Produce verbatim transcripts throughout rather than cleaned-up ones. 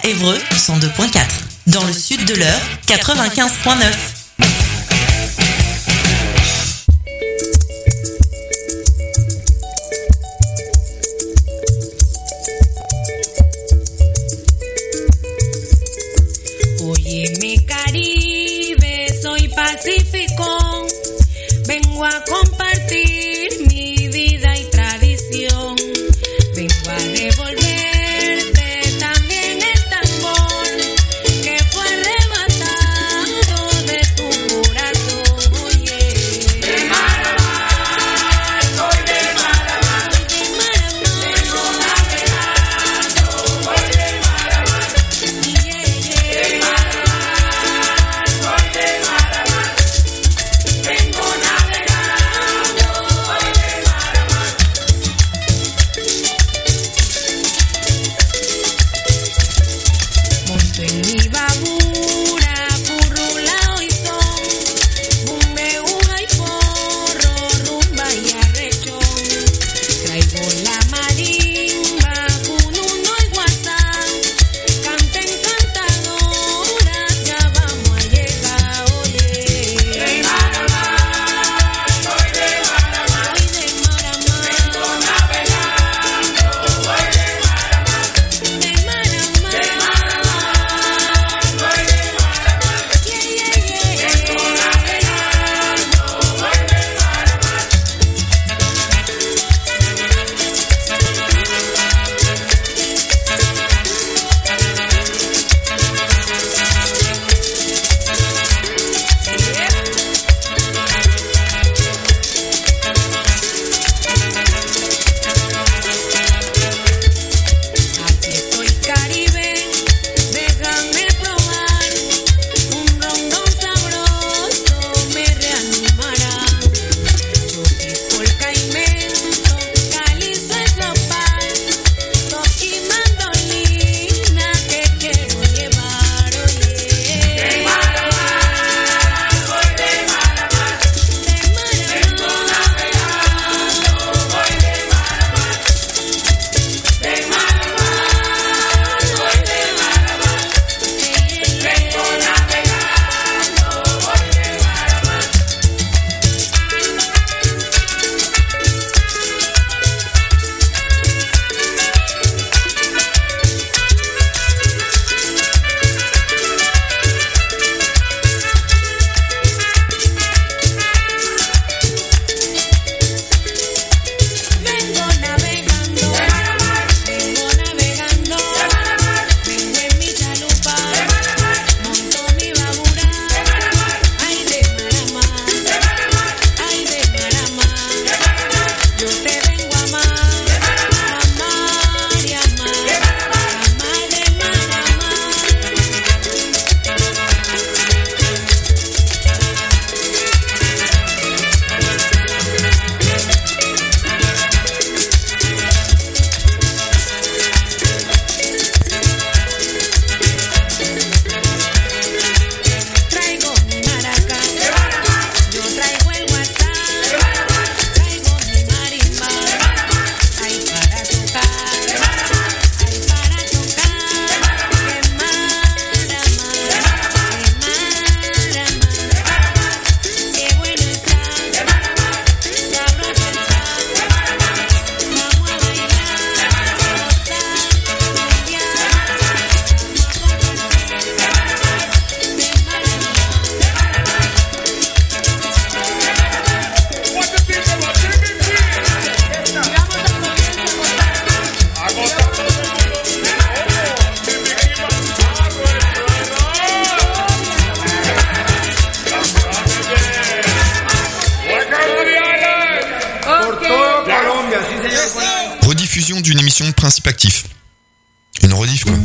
Évreux cent deux virgule quatre. Dans le sud de l'Eure, quatre-vingt-quinze virgule neuf. Oye, mi Caribe, soy Pacífico. Vengo a compartir mi vida y tradición. Vengo a devolverte también el tambor que fue arrebatado de tu corazón. Oye, de Maramá, soy de Maramá, soy de Maramá. Vengo navegando, voy de Maramá. Yeah, yeah. De Maramá, soy de Maramá. Vengo navegando, voy de Maramá. Monto en mi babura, currula y son, bumbe, uva y porro, rumba y arrechón. Traigo la marimba, cununo y guasán, canten cantadoras, ya vamos a llegar, oye. De Maramá, soy de Maramá, soy de Maramá. Vengo navegando, voy de Maramá. De Maramá, de Maramá, soy de Maramá. Yeah, yeah, yeah. Vengo navegando, voy de Maramá. Aquí estoy Caribe, déjame probar un rondón sabroso, me reanimará. Chotis, polka y mento, calizo es nopal, toc y mandolina que quiero llevar, oye. De Maramá, soy de Maramá, de Maramá. Vengo navegando, voy de Maramá. De Maramá, soy de Maramá. Vengo navegando, voy de Maramá. Vengo navegando, de Maramá. Vengo navegando, de Maramá. Vengo en mi chalupa, de Maramá. Monto mi babura, de Maramá. Ay, de Maramá, de Maramá. Ay, de Maramá, de Maramá. Yo te vengo a amar, de Maramá. Amar y amar, de Maramá. Amar de Maramá. Traigo mi maraca, de Maramá. Yo traigo el WhatsApp, de Maramá. Traigo mi marimba, de Maramá. Hay para tocar, de Maramá. Hay para tocar, de Maramá. De Maramá, de Maramá. De Maramá, qué bueno está, de Maramá. Sabroso está, de Maramá. Vamos a bailar, de Maramá. Gozar, rumbear, de Maramá. De Maramá, de Maramá. What the people are singing here. Agotando todo el mundo. Mi Vicky Manzano, Por todo Colombia, sí señor. Rediffusion d'une émission de Principe Actif. Une rediff quoi.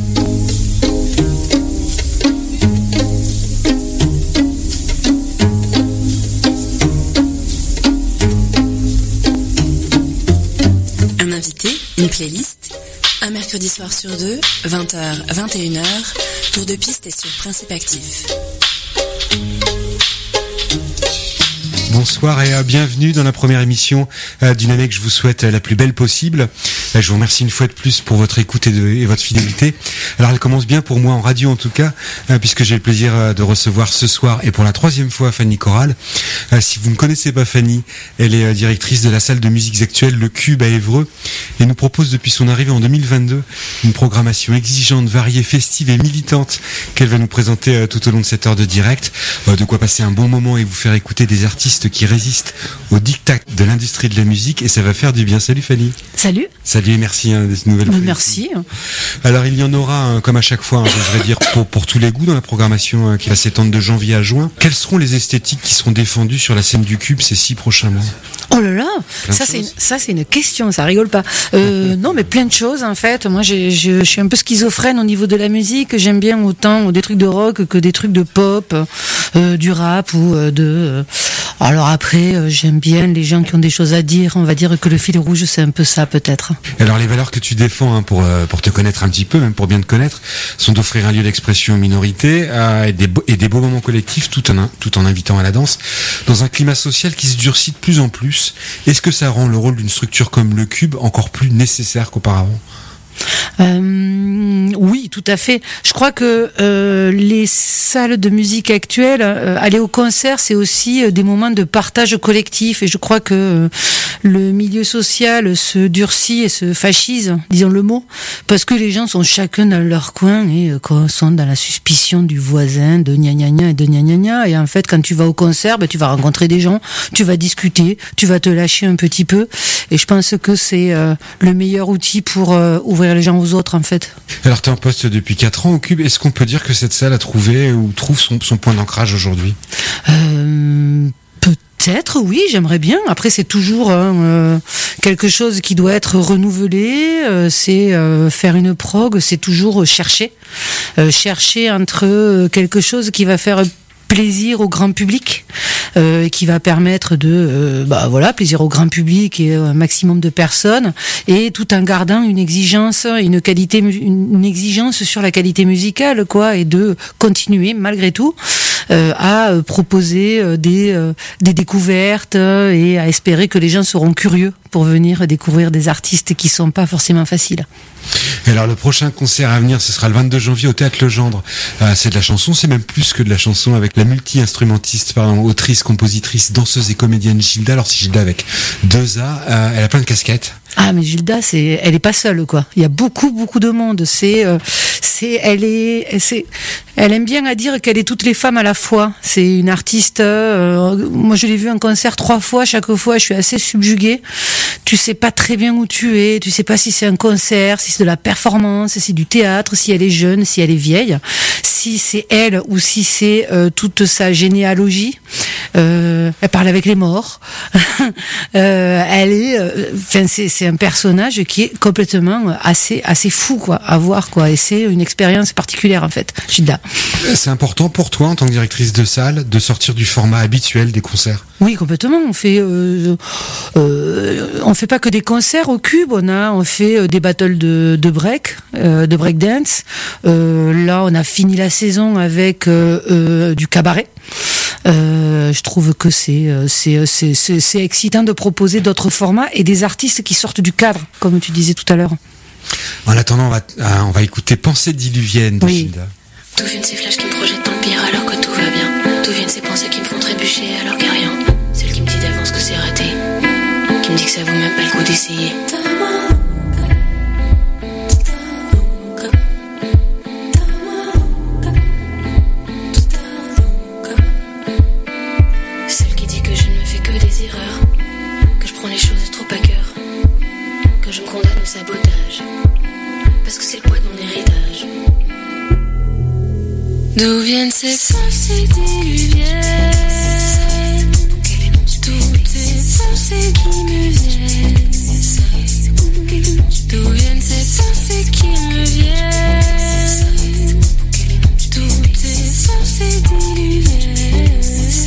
Un invité, une playlist, un mercredi soir sur deux, vingt heures, vingt et une heures, tour de piste est sur Principe Actif. Bonsoir et euh, bienvenue dans la première émission euh, d'une année que je vous souhaite euh, la plus belle possible. Euh, je vous remercie une fois de plus pour votre écoute et, de, et votre fidélité. Alors elle commence bien pour moi en radio en tout cas, euh, puisque j'ai le plaisir euh, de recevoir ce soir et pour la troisième fois Fanny Corral. Euh, si vous ne connaissez pas Fanny, elle est euh, directrice de la salle de musique actuelle Le Cube à Évreux et nous propose depuis son arrivée en deux mille vingt-deux une programmation exigeante, variée, festive et militante qu'elle va nous présenter euh, tout au long de cette heure de direct. Euh, de quoi passer un bon moment et vous faire écouter des artistes qui résistent au diktat de l'industrie de la musique et ça va faire du bien. Salut Fanny. Salut. Salut et merci hein, de cette nouvelle fois. Merci. Alors il y en aura hein, comme à chaque fois, hein, je voudrais dire pour, pour tous les goûts dans la programmation hein, qui va s'étendre de janvier à juin. Quelles seront les esthétiques qui seront défendues sur la scène du Cube ces six prochains mois? Oh là là, Plein ça de c'est une, choses. ça c'est une question, ça rigole pas. Euh, non mais plein de choses en fait. Moi j'ai, je, je suis un peu schizophrène au niveau de la musique. J'aime bien autant des trucs de rock que des trucs de pop, euh, du rap ou euh, de. Euh, alors après euh, j'aime bien les gens qui ont des choses à dire. On va dire que le fil rouge c'est un peu ça peut-être. Alors les valeurs que tu défends hein, pour euh, pour te connaître un petit peu, même pour bien te connaître, sont d'offrir un lieu d'expression aux minorités euh, et, des beaux, et des beaux moments collectifs tout en tout en invitant à la danse dans un climat social qui se durcit de plus en plus. Est-ce que ça rend le rôle d'une structure comme le Cube encore plus nécessaire qu'auparavant? Euh, oui, tout à fait. Je crois que euh, les salles de musique actuelles, euh, aller au concert, c'est aussi euh, des moments de partage collectif. Et je crois que euh, le milieu social se durcit et se fascise, disons le mot, parce que les gens sont chacun dans leur coin et euh, sont dans la suspicion du voisin, de gna gna gna et de gna gna gna. Et en fait, quand tu vas au concert, ben, tu vas rencontrer des gens, tu vas discuter, tu vas te lâcher un petit peu. Et je pense que c'est euh, le meilleur outil pour euh, ouvrir les gens aux autres en fait. Alors tu es en poste depuis quatre ans au Cube, est-ce qu'on peut dire que cette salle a trouvé ou trouve son, son point d'ancrage aujourd'hui? euh, Peut-être, oui, j'aimerais bien. Après, c'est toujours hein, euh, quelque chose qui doit être renouvelé. Euh, c'est euh, faire une prog, c'est toujours chercher. Euh, chercher entre euh, quelque chose qui va faire plaisir au grand public, euh, qui va permettre de, euh, bah voilà, plaisir au grand public et un maximum de personnes, et tout en gardant une exigence, une qualité, une exigence sur la qualité musicale, quoi, et de continuer malgré tout euh, à proposer euh, des euh, des découvertes euh, et à espérer que les gens seront curieux pour venir découvrir des artistes qui sont pas forcément faciles. Et alors le prochain concert à venir, ce sera le vingt-deux janvier au Théâtre Legendre. Euh, c'est de la chanson, c'est même plus que de la chanson, avec la multi-instrumentiste, pardon, autrice, compositrice, danseuse et comédienne Gilda. Alors c'est Gilda avec deux A, euh, elle a plein de casquettes. Ah mais Gilda, c'est, elle est pas seule quoi. Il y a beaucoup beaucoup de monde. C'est, euh, c'est, elle est, c'est, elle aime bien à dire qu'elle est toutes les femmes à la fois. C'est une artiste. Euh, moi je l'ai vue en concert trois fois. Chaque fois, je suis assez subjuguée. Tu sais pas très bien où tu es. Tu sais pas si c'est un concert, si c'est de la performance, si c'est du théâtre, si elle est jeune, si elle est vieille, si c'est elle ou si c'est euh, toute sa généalogie. Euh, elle parle avec les morts. euh, elle est, enfin euh, c'est, c'est un personnage qui est complètement assez assez fou quoi à voir quoi, et c'est une expérience particulière en fait. Gilda. C'est important pour toi en tant que directrice de salle de sortir du format habituel des concerts? Oui, complètement. On fait, euh, euh, on fait pas que des concerts au Cube. On a, on fait euh, des battles de, de break, euh, de break dance. Euh, là, on a fini la saison avec euh, euh, du cabaret. Euh, je trouve que c'est, c'est, c'est, c'est, c'est excitant de proposer d'autres formats et des artistes qui sortent du cadre, comme tu disais tout à l'heure. En attendant, on va, on va écouter Pensée diluvienne de oui. Gilda. D'où viennent ces flashs qui me projettent dans le pire alors que tout va bien? D'où viennent ces pensées qui me font trébucher alors qu'il n'y a rien? Celle qui me dit d'avance que c'est raté, qui me dit que ça vaut même pas le coup d'essayer. Celle qui dit que je ne fais que des erreurs, que je prends les choses trop à cœur, que je me condamne au sabotage, parce que c'est le poids de mon héritage. D'où viennent ces pensées diluviennes? Toutes ces pensées qui me viennent. D'où viennent ces pensées qui me viennent? Toutes ces pensées diluviennes.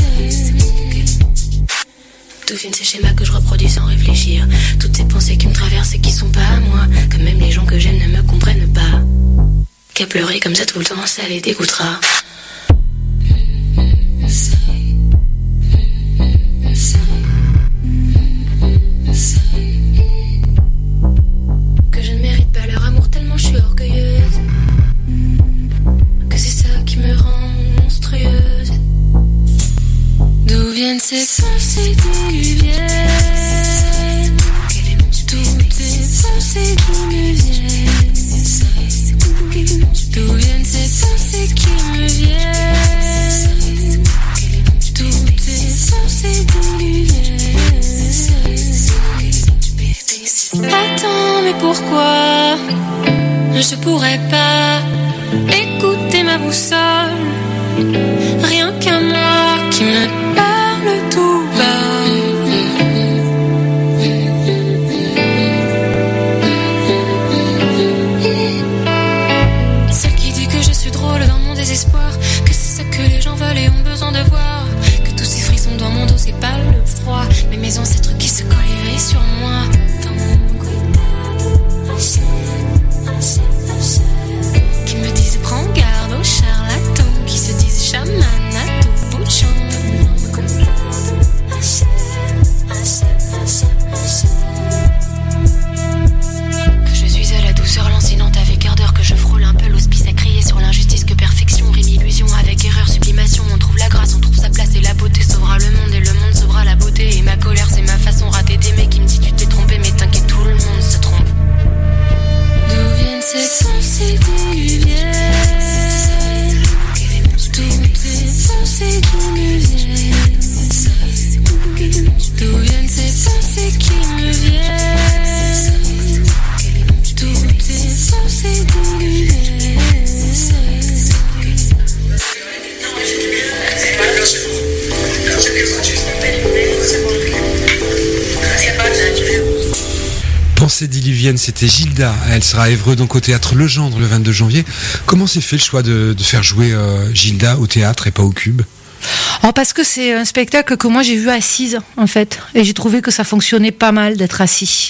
D'où viennent ces schémas que je reproduis sans réfléchir? Toutes ces pensées qui me traversent et qui sont pas à moi, que même les gens que j'aime ne me comprennent pas. Qu'à pleurer comme ça tout le temps, ça les dégoûtera. ces pensées diluviennes, toutes ces pensées qui me viennent, d'où viennent ces pensées qui me viennent, toutes ces pensées diluviennes. Attends, mais pourquoi je pourrais pas écouter ma boussole? Rien qu'à moi qui me parle tout bas. Celle qui dit que je suis drôle dans mon désespoir, que c'est ça que les gens veulent et ont besoin de voir, que tous ces frissons dans mon dos c'est pas le froid, mais mes ancêtres qui se collent et veillent sur moi. Qui me disent prends garde aux charlatans, qui se disent chaman à tout bout de champ. Que je suis à la douceur lancinante avec ardeur, que je frôle un peu l'hospice à crier sur l'injustice, que perfection rime illusion avec erreur, sublimation. On trouve la grâce, on trouve sa place et la beauté sauvera le monde et le monde sauvera la beauté. Et ma colère c'est ma façon ratée d'aimer qui me dit tu t'es trompé, mais t'inquiète tout le monde se trompe. D'où viennent ces pensées diluviennes, toutes ces pensées qui me viennent, d'où viennent ces pensées qui me viennent, toutes ces pensées diluviennes. Pensée diluvienne, c'était Gilda. Elle sera à Évreux, donc au théâtre Le Gendre le vingt-deux janvier. Comment s'est fait le choix de, de faire jouer euh, Gilda au théâtre et pas au Cube? Oh, parce que c'est un spectacle que moi j'ai vu assise en fait, et j'ai trouvé que ça fonctionnait pas mal d'être assis.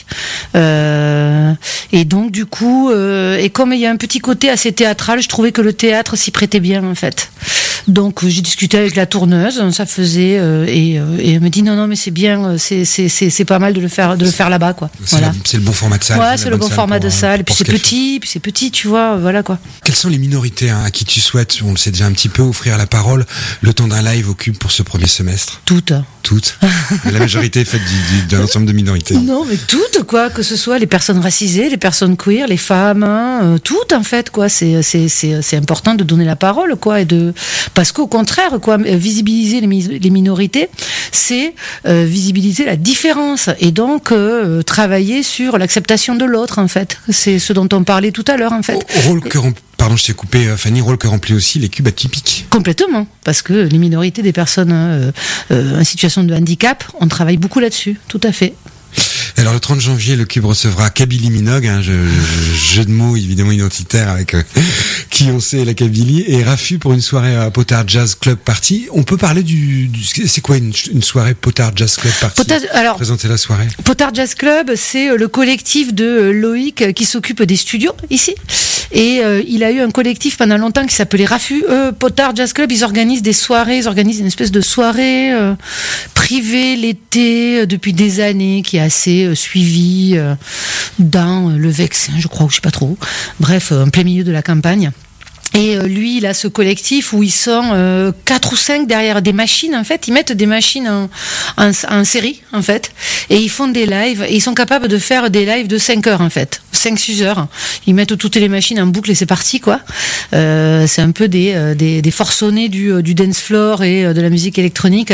Euh, et donc du coup, euh, et comme il y a un petit côté assez théâtral, je trouvais que le théâtre s'y prêtait bien en fait. Donc j'ai discuté avec la tourneuse, ça faisait euh, et, euh, et elle me dit non non mais c'est bien, c'est c'est c'est c'est pas mal de le faire de le faire là-bas quoi. C'est, voilà. la, c'est le bon format de salle. Ouais, c'est, c'est le bon format de salle. Et puis c'est petit, puis c'est petit, tu vois, voilà quoi. Quelles sont les minorités hein, à qui tu souhaites, on le sait déjà un petit peu, offrir la parole le temps d'un live au Cube pour ce premier semestre? Toutes. Toutes. La majorité est faite du, du, d'un ensemble de minorités. Non, mais toutes, quoi, que ce soit les personnes racisées, les personnes queer, les femmes, hein, euh, toutes en fait, quoi. C'est, c'est, c'est, c'est important de donner la parole, quoi, et de, parce qu'au contraire, quoi, visibiliser les, mi- les minorités, c'est euh, visibiliser la différence, et donc euh, travailler sur l'acceptation de l'autre, en fait. C'est ce dont on parlait tout à l'heure, en fait. Au, au rôle que rem- Pardon, je t'ai coupé, Fanny, rôle que remplit aussi les cubes atypiques. Complètement, parce que les minorités des personnes euh, euh, en situation de handicap, on travaille beaucoup là-dessus, tout à fait. Alors le trente janvier, le Cube recevra Kabylie Minogue, hein, jeu, jeu de mots évidemment identitaire avec euh, qui on sait la Kabylie, et Rafu pour une soirée à Potard Jazz Club Party. On peut parler du, du c'est quoi une, une soirée Potard Jazz Club Party? Potard, alors, présenter la soirée. Potard Jazz Club, c'est le collectif de Loïc qui s'occupe des studios ici. Et euh, il a eu un collectif pendant longtemps qui s'appelait Rafu. Eux, Potard Jazz Club, ils organisent des soirées, ils organisent une espèce de soirée euh, privée l'été euh, depuis des années, qui est assez euh, suivie euh, dans euh, le Vexin, je crois, ou je sais pas trop. Bref, euh, en plein milieu de la campagne. Et euh, lui, il a ce collectif où ils sont euh, quatre ou cinq derrière des machines, en fait. Ils mettent des machines en, en, en série, en fait. Et ils font des lives. Et ils sont capables de faire des lives de cinq heures, en fait. cinq six heures. Ils mettent toutes les machines en boucle et c'est parti, quoi. Euh, c'est un peu des, euh, des, des forcenés du, du dance floor et euh, de la musique électronique.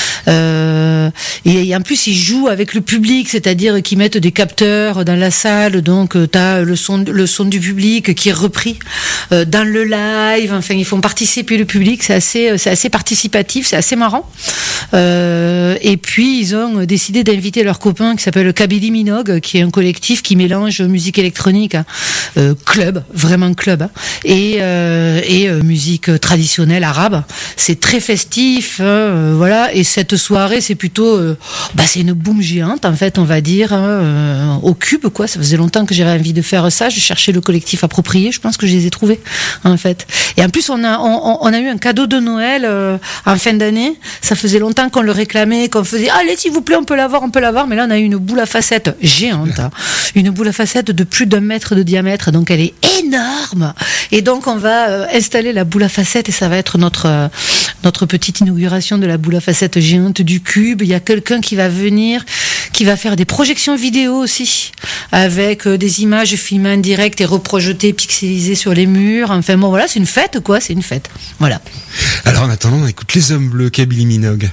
Euh, et, et en plus, ils jouent avec le public, c'est-à-dire qu'ils mettent des capteurs dans la salle. Donc, euh, t'as le son, le son du public qui est repris euh, dans le live. Enfin, ils font participer le public. C'est assez, c'est assez participatif, c'est assez marrant. Euh, et puis, ils ont décidé d'inviter leur copain qui s'appelle Kabylie Minogue, qui est un collectif qui mélange musique électronique, euh, club, vraiment club, hein, et, euh, et euh, musique traditionnelle arabe. C'est très festif, euh, voilà. Et cette soirée, c'est plutôt, euh, bah, c'est une boum géante, en fait, on va dire, hein, euh, au Cube, quoi. Ça faisait longtemps que j'avais envie de faire ça. Je cherchais le collectif approprié. Je pense que je les ai trouvés, en fait. Et en plus, on a, on, on a eu un cadeau de Noël euh, en fin d'année. Ça faisait longtemps qu'on le réclamait, qu'on faisait, allez, s'il vous plaît, on peut l'avoir, on peut l'avoir. Mais là, on a eu une boule à facettes géante, hein. Une boule à facettes de plus d'un mètre de diamètre, donc elle est énorme. Et donc, on va euh, installer la boule à facettes et ça va être notre euh, notre petite inauguration de la boule à facettes géante du cube. Il y a quelqu'un qui va venir, qui va faire des projections vidéo aussi, avec euh, des images filmées en direct et reprojetées, pixelisées sur les murs. Enfin bon, voilà, c'est une fête, quoi, c'est une fête. Voilà. Alors en attendant, on écoute Les Hommes Bleus, Kylie Minogue.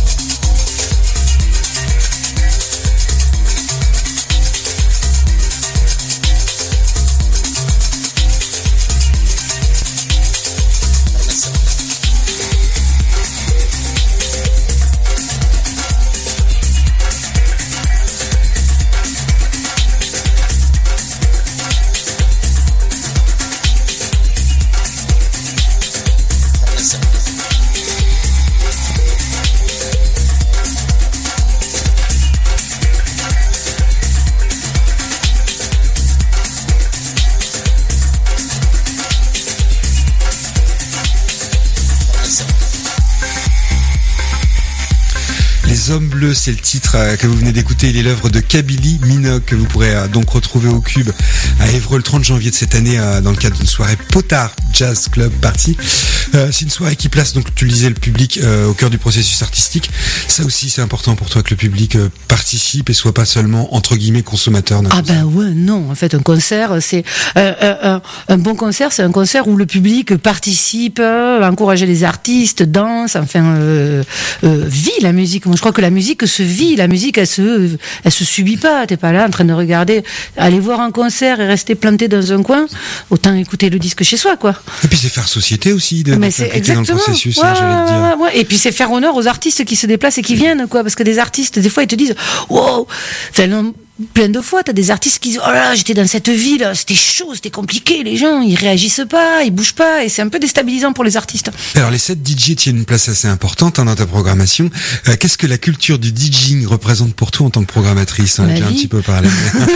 Thank Les Hommes Bleus, c'est le titre euh, que vous venez d'écouter. Il est l'œuvre de Kabylie Minogue que vous pourrez euh, donc retrouver au Cube à Évreux le trente janvier de cette année euh, dans le cadre d'une soirée Potard Jazz Club Party. Euh, c'est une soirée qui place, donc tu le disais, le public euh, au cœur du processus artistique. Ça aussi, c'est important pour toi que le public euh, participe et soit pas seulement entre guillemets consommateur d'un Ah concert. ben ouais, non. En fait, un concert, c'est euh, euh, un, un bon concert, c'est un concert où le public participe, euh, va encourager les artistes, danse, enfin euh, euh, vit la musique. Moi, je crois que la musique se vit. La musique, elle se, elle se subit pas. T'es pas là en train de regarder, aller voir un concert et rester planté dans un coin. Autant écouter le disque chez soi, quoi. Et puis c'est faire société aussi de Mais de c'est s'impliquer dans le exactement. processus, Ouais, hein, j'allais te dire. ouais, ouais. Et puis c'est faire honneur aux artistes qui se déplacent et qui viennent, quoi. Parce que des artistes, des fois, ils te disent, wow, enfin, non, plein de fois, t'as des artistes qui disent, oh là, j'étais dans cette ville, c'était chaud, c'était compliqué, les gens, ils réagissent pas, ils bougent pas, et c'est un peu déstabilisant pour les artistes. Alors les sets D J tiennent une place assez importante hein, dans ta programmation. Euh, Qu'est-ce que la culture du DJing représente pour toi en tant que programmatrice? On a Ma déjà un vie. petit peu parlé.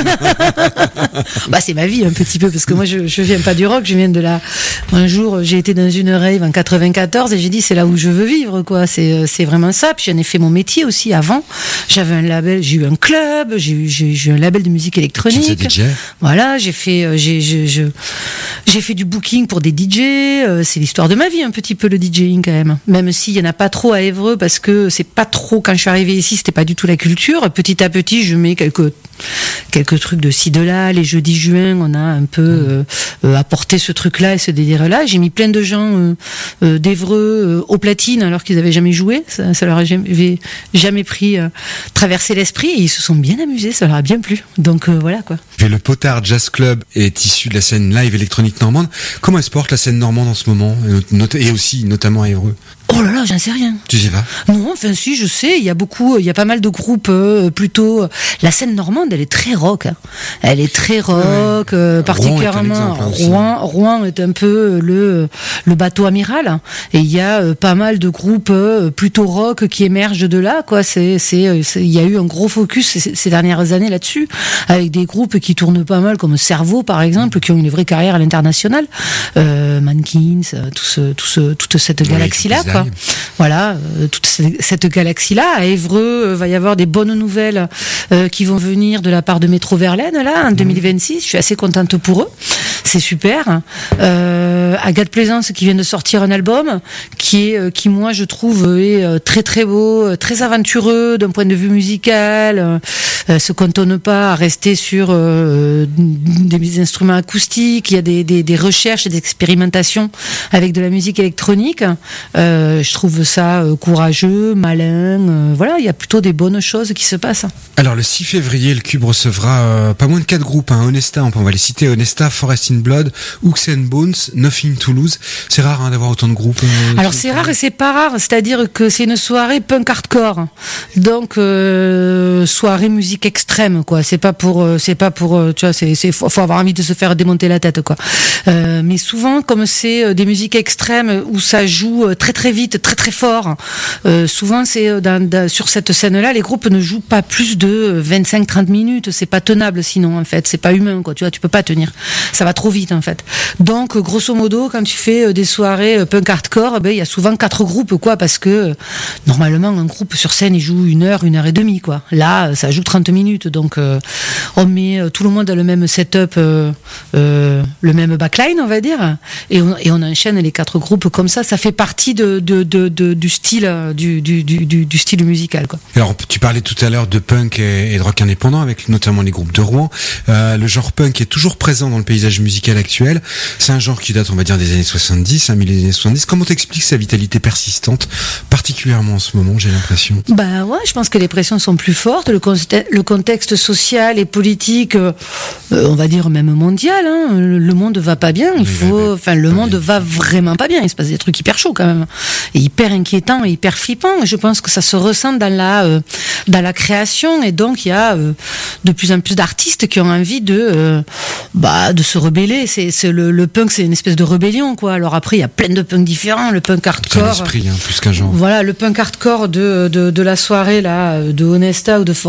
Bah, c'est ma vie, un petit peu, parce que moi, je, je viens pas du rock, je viens de la, un jour, j'ai été dans une rave en quatre-vingt-quatorze et j'ai dit, c'est là où je veux vivre, quoi. C'est, c'est vraiment ça. Puis j'en ai fait mon métier aussi avant. J'avais un label, j'ai eu un club, j'ai eu, j'ai j'ai eu un label de musique Tu électronique. faisais D J? Voilà, j'ai fait, euh, j'ai, j'ai, je- j'ai fait du booking pour des D J. euh, c'est l'histoire de ma vie, un petit peu le DJing quand même. Même s'il y en a pas trop à Évreux, parce que c'est pas trop. Quand je suis arrivée ici, c'était pas du tout la culture. Petit à petit, je mets quelques quelques trucs de ci de là. Les jeudis juin, on a un peu euh, euh, apporté ce truc-là et ce délire-là. J'ai mis plein de gens euh, euh, d'Évreux euh, au platine alors qu'ils avaient jamais joué. Ça, ça leur a jamais, jamais pris euh, traversé l'esprit et ils se sont bien amusés. Ça leur a bien plu. Donc euh, voilà quoi. Et le Potard Jazz Club est issu de la scène live électronique normande. Comment elle se porte la scène normande en ce moment, et not- et aussi notamment à Évreux? Oh là là, j'en sais rien. Tu sais pas? Non, enfin si, je sais, il y a beaucoup, il y a pas mal de groupes euh, plutôt. La scène normande, elle est très rock. Hein. Elle est très rock, euh, particulièrement. exemple, hein, aussi. Rouen, Rouen est un peu le le bateau amiral. Et il y a euh, pas mal de groupes euh, plutôt rock qui émergent de là. Quoi, c'est c'est euh, c'est- il y a eu un gros focus ces, ces dernières années là-dessus, avec des groupes qui tournent pas mal, comme Cerveau par exemple, qui ont une vraie carrière à l'international. Euh, Mankins, euh, tout ce, tout ce, toute cette Oui, galaxie-là, Design. quoi. Voilà, euh, toute ce- cette galaxie-là. À Évreux, euh, va y avoir des bonnes nouvelles euh, qui vont venir de la part de Métro Verlaine, là, en deux mille vingt-six. Je suis assez contente pour eux. C'est super. Euh, Agathe Plaisance qui vient de sortir un album qui est, euh, qui moi je trouve est euh, très très beau, euh, très aventureux d'un point de vue musical. Euh, euh, se cantonne pas à rester sur euh, des instruments acoustiques. Il y a des, des, des recherches et des expérimentations avec de la musique électronique. Euh, je trouve ça euh, courageux, malin. Euh, voilà, il y a plutôt des bonnes choses qui se passent. Alors le six février, le Cube recevra euh, pas moins de quatre groupes. Hein. Honesta, on, peut- on va les citer. Honesta, Forest in Blood, Hooks and Bones, Nothing to Lose. C'est rare hein, d'avoir autant de groupes. euh, Alors qui- c'est rare et c'est pas rare, c'est-à-dire que c'est une soirée punk hardcore, donc euh, soirée musique extrême quoi. C'est pas pour, euh, c'est pas pour, euh, tu vois, c'est, c'est faut, faut avoir envie de se faire démonter la tête quoi. Euh, mais souvent comme c'est euh, des musiques extrêmes où ça joue euh, très très vite, très très fort, euh, souvent c'est euh, dans, dans- sur cette scène-là, les groupes ne jouent pas plus de vingt-cinq trente minutes, c'est pas tenable sinon en fait, c'est pas humain quoi. Tu vois, tu peux pas tenir, ça va trop vite en fait. Donc euh, grosso modo, quand tu fais euh, des soirées euh, punk hardcore, ben il y a souvent quatre groupes quoi, parce que euh, normalement un groupe sur scène il joue une heure, une heure et demie quoi. Là, euh, ça joue trente minutes, donc euh, on met euh, tout le monde dans le même setup, euh, euh, le même backline on va dire, et on, et on enchaîne les quatre groupes comme ça. Ça fait partie de, de, de, de- du style, euh, du, du, du, du du style musical quoi. Alors, tu parlais tout à l'heure de punk et, et de rock indépendant, avec notamment les groupes de Rouen. Euh, le genre punk est toujours présent dans le paysage musical actuel. C'est un genre qui date, on va dire, des années soixante-dix, un milieu des années soixante-dix. Comment t'expliques sa vitalité persistante, particulièrement en ce moment, j'ai l'impression? Bah ouais, je pense que les pressions sont plus fortes. Le, conte- le contexte social et politique, euh, euh, on va dire même mondial, hein, le, le monde va pas bien. Il Oui, faut, va- va enfin, le pas monde bien. va vraiment pas bien. Il se passe des trucs hyper chauds quand même, et hyper inquiétants et hyper flippants. Et je pense que ça se ressent dans la, euh, dans la création. Et donc il y a euh, de plus en plus d'artistes qui ont envie de, euh, bah, de se rebeller. C'est, c'est le, le punk, c'est une espèce de rébellion, quoi. Alors après, il y a plein de punks différents. Le punk C'est un hardcore. esprit, hein, plus qu'un genre. Voilà, le punk hardcore de, de, de la soirée là, de Honesta ou de Forest in Blood,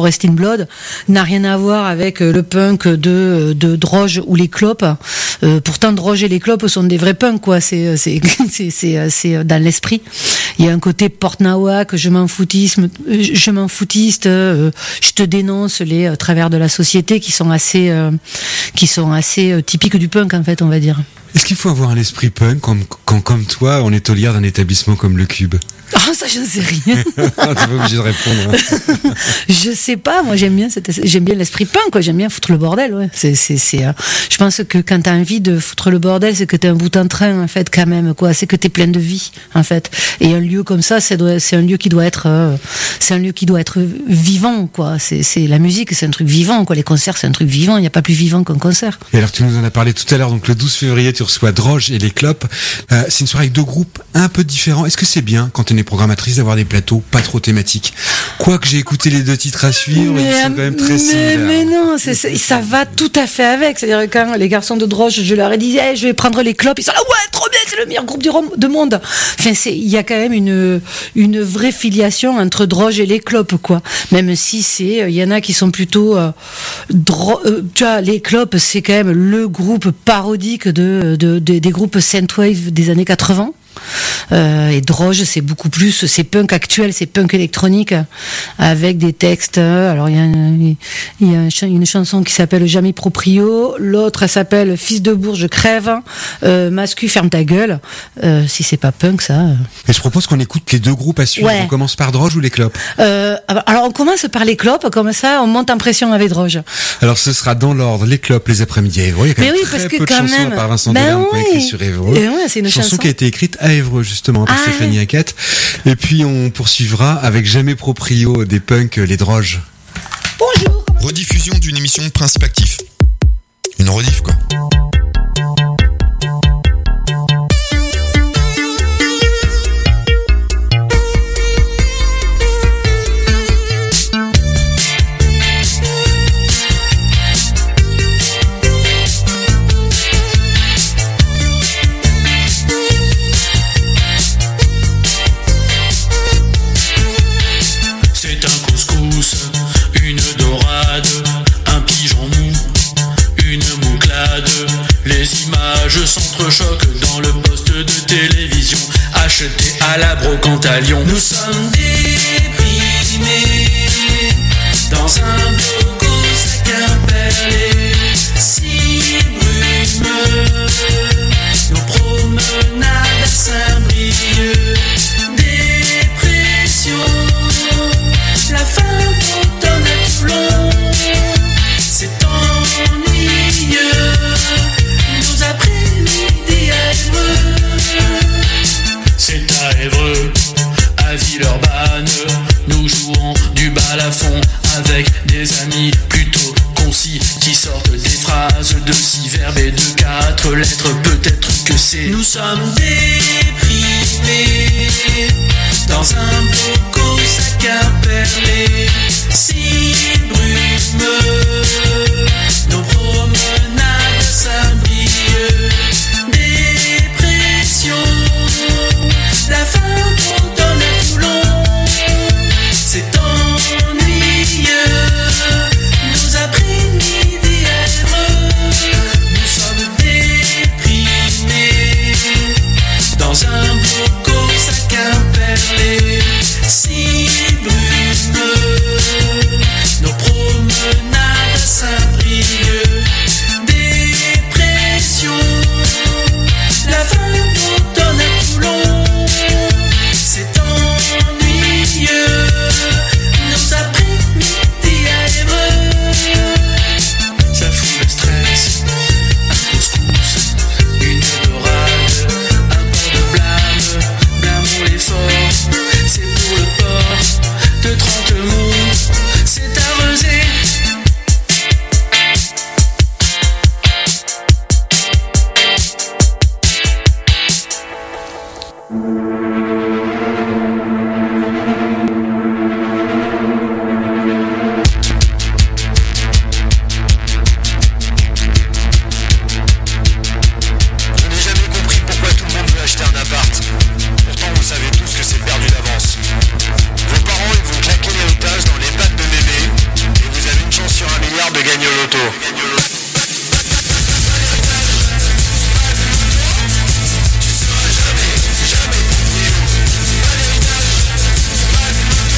période n'a rien à voir avec le punk de, de Droge ou les clopes. Euh, pourtant, Droge et les clopes sont des vrais punks, quoi. C'est, c'est, c'est, c'est, c'est dans l'esprit. Il y a un côté porte-nawak, je m'en foutisme, je m'en foutiste, euh, je te dénonce les euh, travers de la société qui sont assez, euh, qui sont assez euh, typiques du punk, en fait, on va dire. Est-ce qu'il faut avoir un esprit punk quand, quand comme toi, on est taulière d'un établissement comme le Cube? Oh, ça, je ne sais rien. T'es pas obligé de répondre. Hein. Je sais pas, moi j'aime bien cette, j'aime bien l'esprit punk, quoi. J'aime bien foutre le bordel, ouais. C'est, c'est, c'est, euh, je pense que quand t'as envie de foutre le bordel, c'est que t'es un bout en train, en fait, quand même, quoi. C'est que t'es plein de vie, en fait. Et un lieu comme ça, c'est, c'est un lieu qui doit être, euh, c'est un lieu qui doit être vivant, quoi. C'est, c'est la musique, c'est un truc vivant, quoi. Les concerts, c'est un truc vivant. Il n'y a pas plus vivant qu'un concert. Et alors, tu nous en as parlé tout à l'heure. Donc, le douze février, tu reçois Droge et les clopes. Euh, c'est une soirée avec deux groupes un peu différents. Est-ce que c'est bien, quand on est programmatrice, d'avoir des plateaux pas trop thématiques? Quoique j'ai écouté les deux titres à suivre, mais, ils sont quand même très mais, similaires. mais non, c'est, c'est, ça va tout à fait avec. C'est-à-dire que quand les garçons de Droge, je leur ai dit, hey, je vais prendre les clopes, ils sont là, ouais, trop bien, c'est le meilleur groupe du rom- de monde. Enfin, c'est, il y a quand même une, une vraie filiation entre Droge et les clopes, quoi. Même si c'est, il y en a qui sont plutôt, euh, dro- euh, tu vois, les clopes, c'est quand même le groupe parodique de, de, de des groupes synthwave des années quatre-vingts. Euh, et Droge, c'est beaucoup plus, c'est punk actuel, c'est punk électronique avec des textes. Alors il y a une, il y a une chanson qui s'appelle Jamais Proprio, l'autre elle s'appelle Fils de Bourge crève, euh, Mascu ferme ta gueule. Euh, si c'est pas punk, ça. Euh... Et je propose qu'on écoute les deux groupes à suivre. Ouais. On commence par Droge ou les clopes? Euh, alors on commence par les clopes, comme ça on monte en pression avec Droge. Alors ce sera dans l'ordre les clopes, les après-midi à Évreux. Il y a quand Mais même oui, très parce que peu de quand chansons même, à part Vincent ben Delerme qui a oui. écrit sur Évreux. Et ouais, c'est une chanson, chanson qui a été écrite à Évreux justement par Ah, Stéphanie ouais. Hackett. Et puis on poursuivra avec Jamais Proprio des punks, les Droges. Bonjour. Rediffusion d'une émission de Principe Actif. Une rediff, quoi. C'est un couscous, une dorade, un pigeon mou, une mouclade. Les images s'entrechoquent dans le poste de télévision acheté à la brocante à Lyon. Nous sommes déprimés dans un bloco sac imperlé, si brumeux. Nos promenades à Saint-Brieuc, dépression. La fin d'automne à Toulon, c'est ennuyeux. Nos après-midi à Évreux, c'est à Évreux, à Villeurbanne. Nous jouons du balafon avec des amis plutôt concis qui sortent des phrases de six verbes et de quatre lettres. Peut-être que c'est nous sommes déprimés dans un bloco